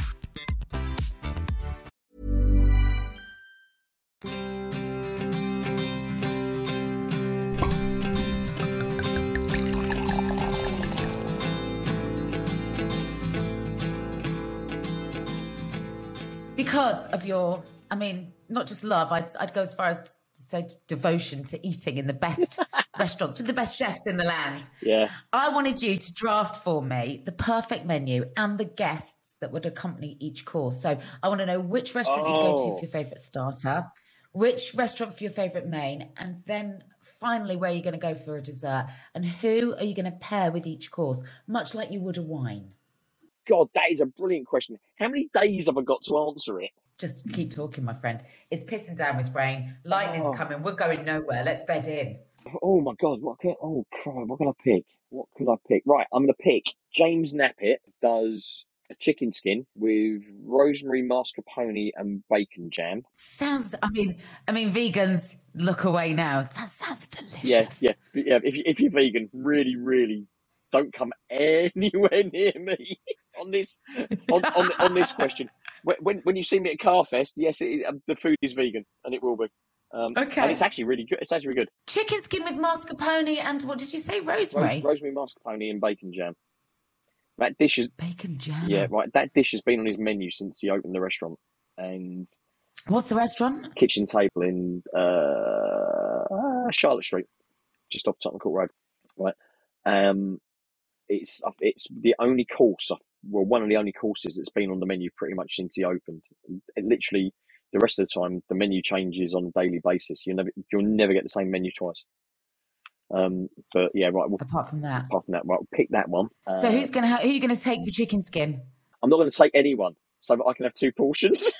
Because of your, I mean, not just love, I'd, I'd go as far as to say devotion to eating in the best restaurants with the best chefs in the land. Yeah. I wanted you to draft for me the perfect menu and the guests that would accompany each course. So I want to know which restaurant oh. you'd go to for your favourite starter, which restaurant for your favourite main, and then finally where you're going to go for a dessert, and who are you going to pair with each course, much like you would a wine. God, that is a brilliant question. How many days have I got to answer it? Just keep talking, my friend. It's pissing down with rain. Lightning's oh. coming. We're going nowhere. Let's bed in. Oh, my God. What can, oh, crap. What can I pick? What could I pick? Right, I'm going to pick. James Knappett does a chicken skin with rosemary mascarpone and bacon jam. Sounds, I mean, I mean, vegans, look away now. That sounds delicious. Yeah, yeah. yeah. If, if you're vegan, really, really don't come anywhere near me on this on, on, on this question. When when you see me at Carfest, yes, it, the food is vegan, and it will be. Um, Okay. And it's actually really good. It's actually really good. Chicken skin with mascarpone and what did you say? Rosemary? Rose, rosemary mascarpone and bacon jam. That dish is bacon jam. Yeah, right. That dish has been on his menu since he opened the restaurant. And what's the restaurant? Kitchen Table in uh, Charlotte Street, just off Tottenham Court Road. Right. Um, it's it's the only course, well, one of the only courses that's been on the menu pretty much since he opened. It literally, the rest of the time, the menu changes on a daily basis. You never, you'll never get the same menu twice. Um, but yeah, right. We'll, apart from that, apart from that, right, we'll pick that one. So uh, who's gonna ha- who are you gonna take for chicken skin? I'm not going to take anyone, so that I can have two portions.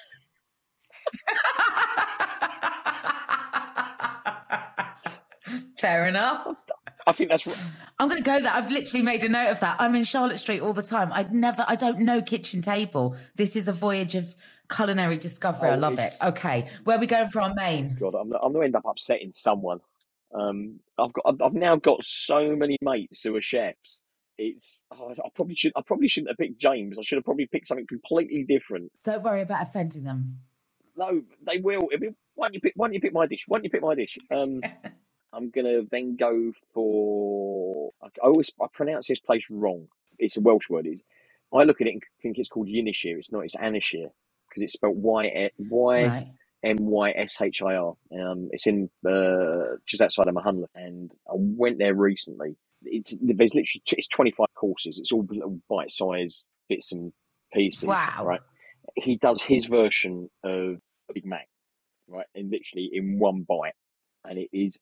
Fair enough. I think that's right. I'm going to go there. I've literally made a note of that. I'm in Charlotte Street all the time. I'd never, I don't know Kitchen Table. This is a voyage of culinary discovery. Oh, I love it. it's- Okay, where are we going for our main? God, I'm, I'm going to end up upsetting someone. Um, I've got, I've, I've now got so many mates who are chefs. It's, oh, I probably should, I probably shouldn't have picked James. I should have probably picked something completely different. Don't worry about offending them. No, they will. I mean, why don't you pick, why don't you pick my dish? Why don't you pick my dish? Um, I'm gonna then go for. I always I pronounce this place wrong. It's a Welsh word. It's, I look at it and think it's called Yinishir. It's not. It's Anishir because it's spelled Y Y M Y S H I R. Um, it's in uh, just outside of Mahunla, and I went there recently. It's there's literally it's twenty-five courses. It's all little bite-sized bits and pieces. Wow. Right. He does his version of a Big Mac, right, and literally in one bite, and it is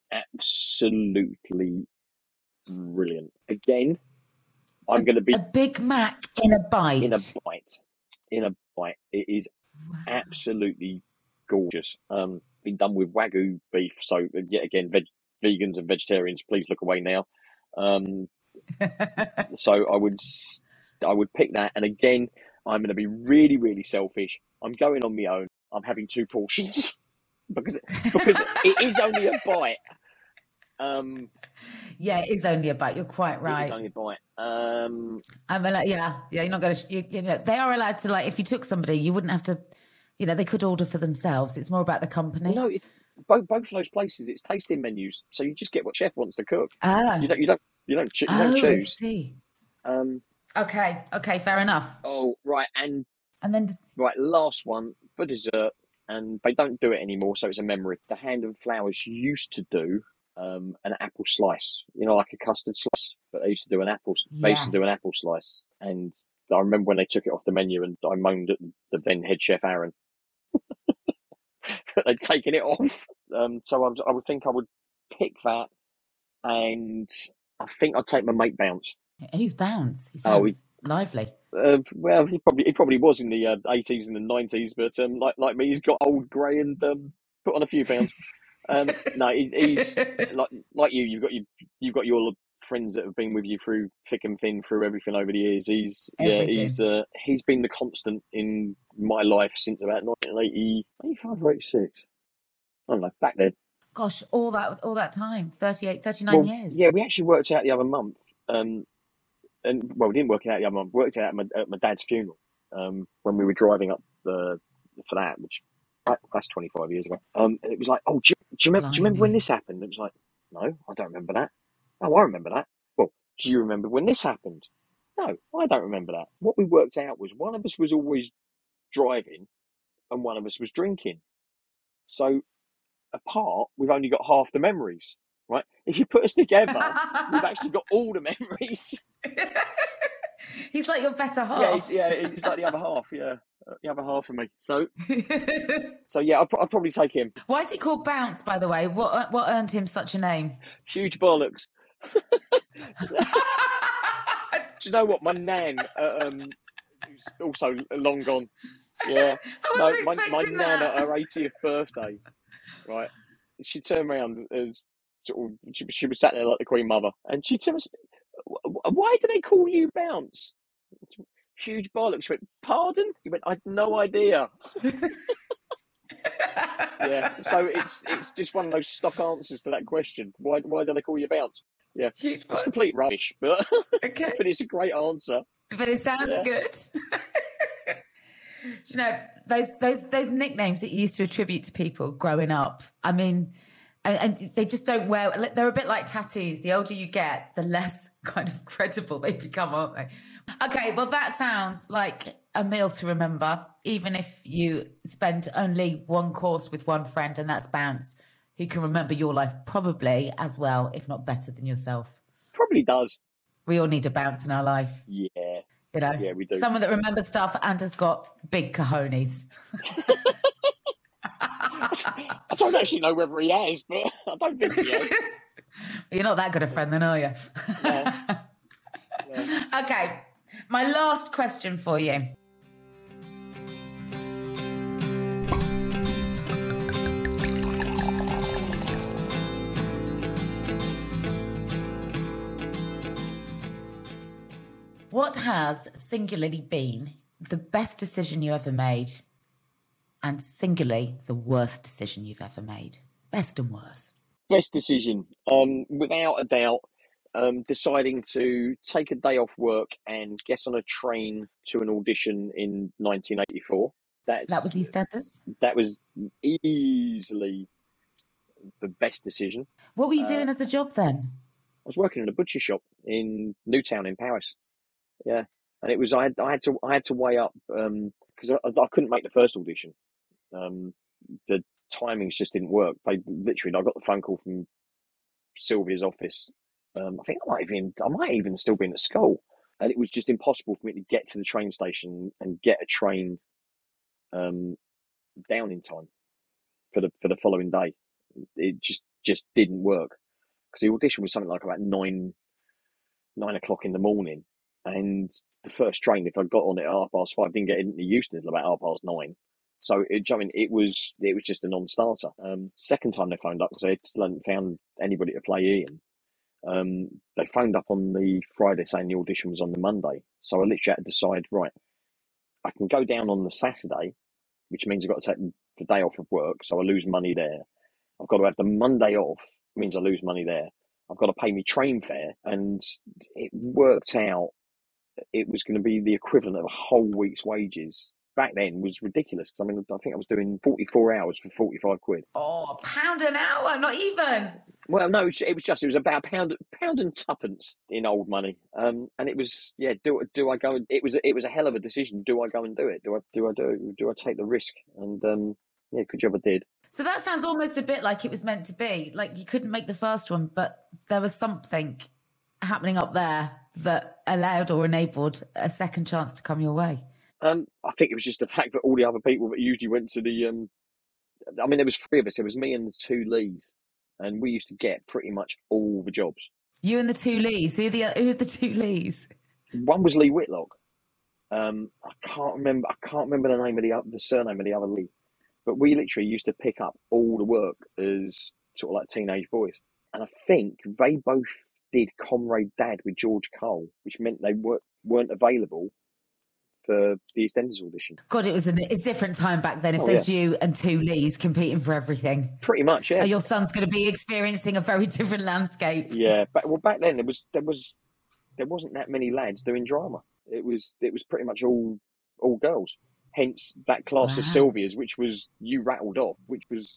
absolutely brilliant. Again, I'm going to be a Big Mac in a bite. In a bite, in a bite. It is wow. absolutely gorgeous. Um, been done with Wagyu beef. So yet again, veg- vegans and vegetarians, please look away now. Um, so I would, I would pick that. And again, I'm going to be really, really selfish. I'm going on my own. I'm having two portions because because it is only a bite. Um, yeah, it is only a bite. You're quite right. It is only a bite. Um, I mean, like, yeah, yeah. You're not going to. You, you know, they are allowed to. Like, if you took somebody, you wouldn't have to. You know, they could order for themselves. It's more about the company. No, it, both both of those places, it's tasting menus, so you just get what chef wants to cook. Ah, you don't, you don't, you don't, you oh, don't choose. I see. Um, okay, okay, fair enough. Oh, right, and and then right, last one for dessert, and they don't do it anymore, so it's a memory. The Hand and Flowers used to do um, an apple slice, you know, like a custard slice, but they used to do an apple. They yes. used to do an apple slice, and I remember when they took it off the menu, and I moaned at the then head chef Aaron. They'd taken it off. Um, so I, I would think I would pick that, and I think I'd take my mate Bounce. Who's Bounce? He sounds oh, he, lively. Uh, well, he probably he probably was in the uh, eighties and the nineties, but um, like like me, he's got old, grey, and um, put on a few pounds. um, no, he, he's like like you. You've got you you've got your friends that have been with you through thick and thin through everything over the years. He's everything. yeah, he's uh, he's been the constant in my life since about nineteen eighty, eighty-five or eighty-six. I don't know, back then. Gosh, all that all that time, thirty-eight, thirty-nine well, years. Yeah, we actually worked out the other month, um, and well, we didn't work it out the other month. We worked it out at my, at my dad's funeral um, when we were driving up the for that, which that's twenty-five years ago. Um, and it was like, oh, do you, do you remember? Do you remember when this happened? It was like, no, I don't remember that. Oh, I remember that. Well, do you remember when this happened? No, I don't remember that. What we worked out was one of us was always driving, and one of us was drinking. So apart, we've only got half the memories, right? If you put us together, we've actually got all the memories. He's like your better half. Yeah, he's, yeah, he's like the other half. Yeah, the other half of me. So, so yeah, I'll, I'll probably take him. Why is he called Bounce, by the way? What what earned him such a name? Huge bollocks. Do you know what? My nan, uh, um, who's also long gone. Yeah, no, my, my that. nan at her eightieth birthday. Right, she turned around and sort of, she, she was sat there like the Queen Mother, and she said, "Why do they call you Bounce?" Huge bollocks. She went, "Pardon?" He went, "I had no idea." Yeah, so it's it's just one of those stock answers to that question. Why why do they call you Bounce? Yeah, Huge it's complete rubbish, but okay, but it's a great answer. But it sounds yeah. good. You know, those those those nicknames that you used to attribute to people growing up, I mean, and, and they just don't wear, they're a bit like tattoos. The older you get, the less kind of credible they become, aren't they? Okay, well, that sounds like a meal to remember, even if you spend only one course with one friend, and that's Bounce, who can remember your life probably as well, if not better than yourself. Probably does. We all need a Bounce in our life. Yeah. You know, yeah, we do. Someone that remembers stuff and has got big cojones. I don't actually know whether he has, but I don't think he has. You're not that good a friend then, are you? No. No. Okay, my last question for you. What has singularly been the best decision you ever made and singularly the worst decision you've ever made? Best and worst. Best decision, um, without a doubt, um, deciding to take a day off work and get on a train to an audition in nineteen eighty-four. That's, that was EastEnders? That was easily the best decision. What were you uh, doing as a job then? I was working in a butcher shop in Newtown in Paris. Yeah, and it was I had I had to I had to weigh up because um, I, I couldn't make the first audition. Um, the timings just didn't work. They literally I got the phone call from Sylvia's office. Um, I think I might even I might even still be in at school, and it was just impossible for me to get to the train station and get a train um, down in time for the for the following day. It just just didn't work because the audition was something like about nine nine o'clock in the morning. And the first train, if I got on it at half past five, didn't get into Euston until about half past nine. So it, I mean, it was it was just a non-starter. Um, second time they phoned up because they still hadn't found anybody to play Ian. Um, they phoned up on the Friday saying the audition was on the Monday. So I literally had to decide, right, I can go down on the Saturday, which means I've got to take the day off of work, so I lose money there. I've got to have the Monday off, means I lose money there. I've got to pay me train fare, and it worked out. It was going to be the equivalent of a whole week's wages. Back then was ridiculous. I mean, I think I was doing forty-four hours for forty-five quid. Oh, a pound an hour, not even. Well, no, it was just, it was about a pound, pound and tuppence in old money. Um, and it was, yeah, do, do I go, it was, it was a hell of a decision. Do I go and do it? Do I, do I do, do I take the risk? And, um, yeah, good job I did. So that sounds almost a bit like it was meant to be. Like you couldn't make the first one, but there was something happening up there that allowed or enabled a second chance to come your way? Um, I think it was just the fact that all the other people that usually went to the, um, I mean, there was three of us. It was me and the two Lees, and we used to get pretty much all the jobs. You and the two Lees. Who are the who are the two Lees? One was Lee Whitlock. Um, I can't remember. I can't remember the name of the the surname of the other Lee, but we literally used to pick up all the work as sort of like teenage boys, and I think they both did Comrade Dad with George Cole, which meant they were, weren't available for the EastEnders audition. God, it was a, a different time back then. If oh, there's yeah. you and two Lees competing for everything, pretty much, yeah. Your son's going to be experiencing a very different landscape. Yeah, but well, back then there was there was there wasn't that many lads doing drama. It was it was pretty much all all girls. Hence that class wow. of Sylvia's, which was you rattled off, which was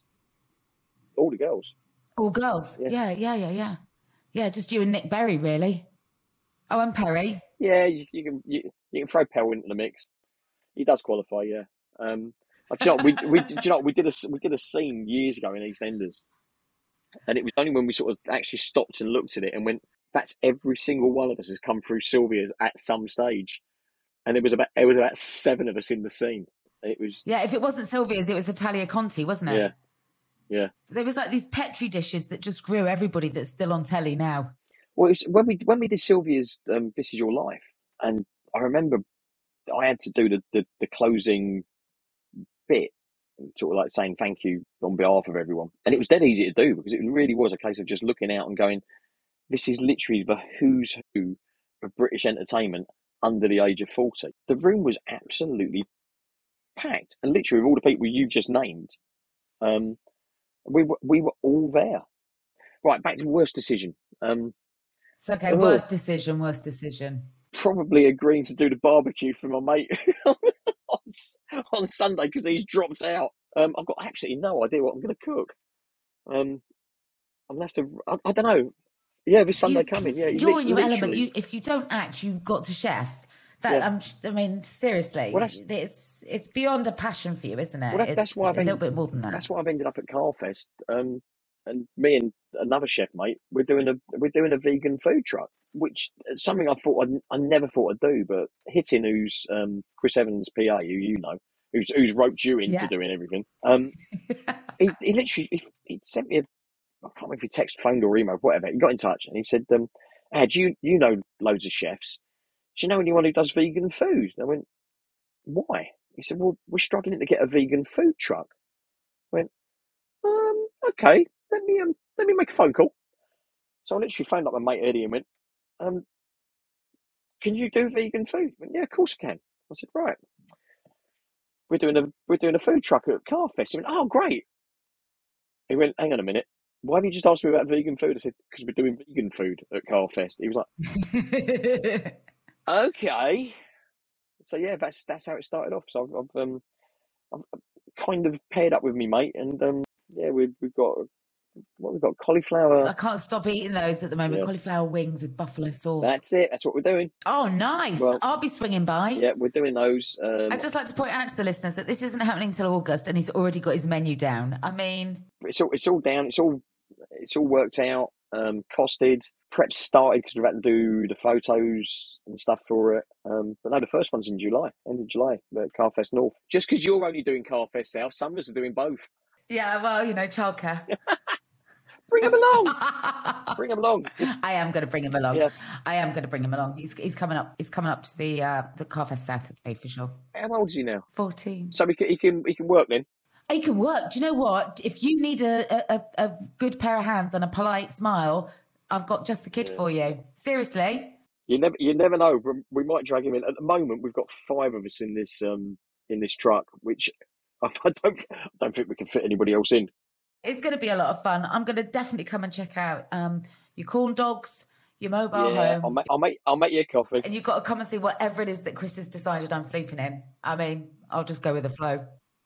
all the girls. All girls. Yeah, yeah, yeah, yeah. yeah. Yeah, just you and Nick Berry, really. Oh, and Perry. Yeah, you, you can you, you can throw Pell into the mix. He does qualify, yeah. Um, do you know, we we do you know, we did a we did a scene years ago in EastEnders, and it was only when we sort of actually stopped and looked at it and went, "That's every single one of us has come through Sylvia's at some stage," and it was about it was about seven of us in the scene. It was yeah. If it wasn't Sylvia's, it was Italia Conti, wasn't it? Yeah. Yeah, there was like these Petri dishes that just grew everybody that's still on telly now. Well, it was when we when we did Sylvia's um, "This Is Your Life," and I remember I had to do the, the, the closing bit, sort of like saying thank you on behalf of everyone, and it was dead easy to do because it really was a case of just looking out and going, "This is literally the who's who of British entertainment under the age of forty." The room was absolutely packed, and literally all the people you just named. Um, We were we were all there. Right, back to worst decision. Um, it's okay. Oh, worst decision. Worst decision. Probably agreeing to do the barbecue for my mate on on Sunday because he's dropped out. Um, I've got absolutely no idea what I'm going to cook. Um, I'm going to have to, I, I don't know. Yeah, this Sunday You- coming. Yeah, you're li- in your element. literally. You, if you don't act, you've got to chef. That Yeah. um, I mean, seriously, Well, that's- it's it's beyond a passion for you, isn't it? Well, that, it's that's why I've a little ended, bit more than that. That's why I've ended up at Carfest. Um, and me and another chef mate, we're doing a we're doing a vegan food truck, which is something I thought I'd, I never thought I'd do. But Hittin, who's um, Chris Evans' P A, who you know, who's who's roped you into Yeah. doing everything. Um, he, he literally he, he sent me a I can't remember if he texted, phoned or emailed, whatever. He got in touch and he said, um, Ad, you you know loads of chefs. Do you know anyone who does vegan food? And I went, why? He said, well, we're struggling to get a vegan food truck. I went, um, okay, let me um, let me make a phone call. So I literally phoned up my mate Eddie and went, um, can you do vegan food? He went, yeah, of course I can. I said, right. We're doing a we're doing a food truck at Carfest. He went, oh, great. He went, hang on a minute. Why have you just asked me about vegan food? I said, because we're doing vegan food at Carfest. He was like, okay. So yeah, that's that's how it started off. So I've, I've um I've kind of paired up with me mate, and um yeah, we've we've got what we've got cauliflower. I can't stop eating those at the moment. Yeah. Cauliflower wings with buffalo sauce. That's it. That's what we're doing. Oh, nice. Well, I'll be swinging by. Yeah, we're doing those. Um, I'd just like to point out to the listeners that this isn't happening till August and he's already got his menu down. I mean... It's all, it's all down. It's all it's all worked out, um, costed. Prep started because we've had to do the photos and stuff for it. Um, but no, the first one's in July, end of July, at Carfest North. Just because you're only doing Carfest South, some of us are doing both. Yeah, well, you know, childcare. Bring him along. Bring him along. I am going to bring him along. Yeah. I am going to bring him along. He's he's coming up. He's coming up to the uh, the Carfest South with me for sure. How old is he now? Fourteen. So he can he can, he can work then. He can work. Do you know what? If you need a a, a good pair of hands and a polite smile, I've got just the kid yeah. for you. Seriously. You never you never know. We might drag him in. At the moment, we've got five of us in this um in this truck, which I don't I don't think we can fit anybody else in. It's going to be a lot of fun. I'm going to definitely come and check out um, your corn dogs, your mobile yeah, home. I'll make, I'll make I'll make you a coffee. And you've got to come and see whatever it is that Chris has decided I'm sleeping in. I mean, I'll just go with the flow.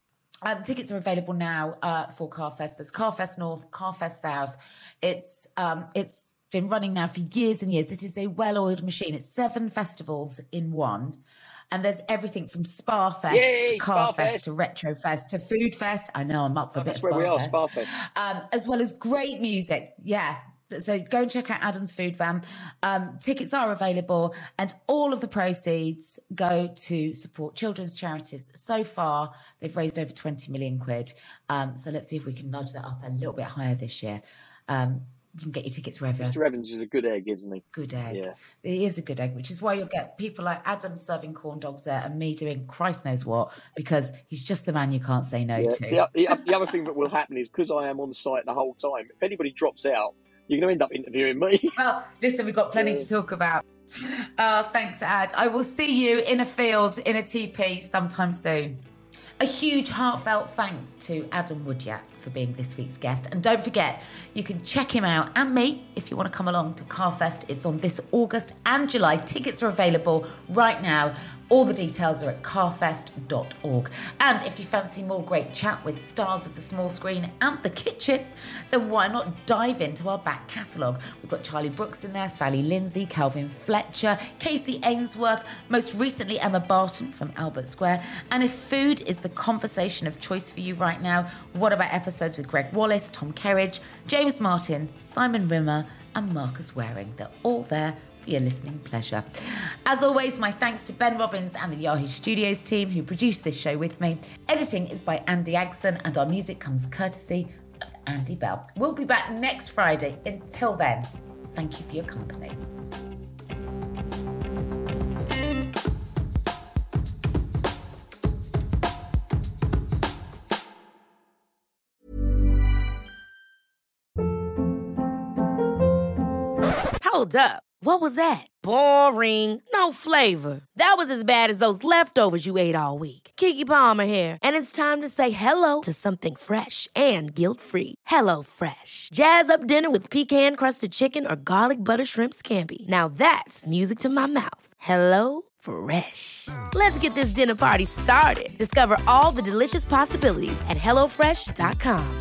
Um, tickets are available now uh, for Carfest. There's Carfest North, Carfest South. It's um, it's been running now for years and years. It is a well-oiled machine. It's seven festivals in one. And there's everything from Spa Fest Yay, to Car Spa Fest, Fest to Retro Fest to Food Fest. I know I'm up for oh, a bit that's of Spa where we are, Fest. Spa Fest. Um, as well as great music. Yeah. So go and check out Adam's Food Van. Um, tickets are available and all of the proceeds go to support children's charities. So far, they've raised over twenty million quid. Um, so let's see if we can nudge that up a little bit higher this year. Um, You can get your tickets wherever. Mister Evans is a good egg, isn't he? Good egg. Yeah. He is a good egg, which is why you'll get people like Adam serving corn dogs there and me doing Christ knows what, because he's just the man you can't say no yeah. to. The, the, the other thing that will happen is because I am on site the whole time, if anybody drops out, you're going to end up interviewing me. Well, listen, we've got plenty yeah. to talk about. Oh, thanks, Ad. I will see you in a field, in a T P sometime soon. A huge heartfelt thanks to Adam Woodyard for being this week's guest. And don't forget, you can check him out and me if you want to come along to Carfest. It's on this August and July. Tickets are available right now. All the details are at carfest dot org. And if you fancy more great chat with stars of the small screen and the kitchen, then why not dive into our back catalogue? We've got Charlie Brooks in there, Sally Lindsay, Calvin Fletcher, Casey Ainsworth, most recently Emma Barton from Albert Square. And if food is the conversation of choice for you right now, what about episodes with Greg Wallace, Tom Kerridge, James Martin, Simon Rimmer, and Marcus Waring? They're all there for your listening pleasure. As always, my thanks to Ben Robbins and the Yahoo Studios team who produced this show with me. Editing is by Andy Agson and our music comes courtesy of Andy Bell. We'll be back next Friday. Until then, thank you for your company. Hold up. What was that? Boring. No flavor. That was as bad as those leftovers you ate all week. Keke Palmer here, and it's time to say hello to something fresh and guilt-free. Hello Fresh. Jazz up dinner with pecan-crusted chicken or garlic butter shrimp scampi. Now that's music to my mouth. Hello Fresh. Let's get this dinner party started. Discover all the delicious possibilities at hello fresh dot com.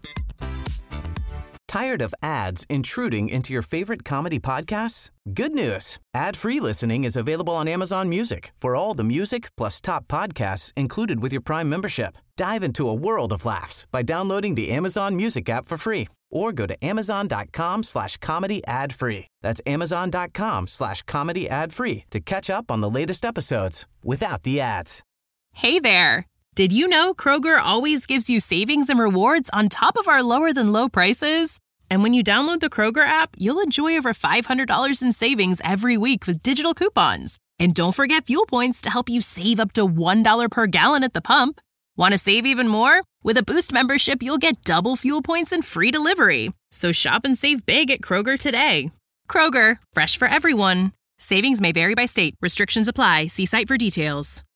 Tired of ads intruding into your favorite comedy podcasts? Good news. Ad-free listening is available on Amazon Music for all the music plus top podcasts included with your Prime membership. Dive into a world of laughs by downloading the Amazon Music app for free or go to amazon.com slash comedy ad free. That's amazon.com slash comedy ad free to catch up on the latest episodes without the ads. Hey there. Did you know Kroger always gives you savings and rewards on top of our lower than low prices? And when you download the Kroger app, you'll enjoy over five hundred dollars in savings every week with digital coupons. And don't forget fuel points to help you save up to one dollar per gallon at the pump. Want to save even more? With a Boost membership, you'll get double fuel points and free delivery. So shop and save big at Kroger today. Kroger, fresh for everyone. Savings may vary by state. Restrictions apply. See site for details.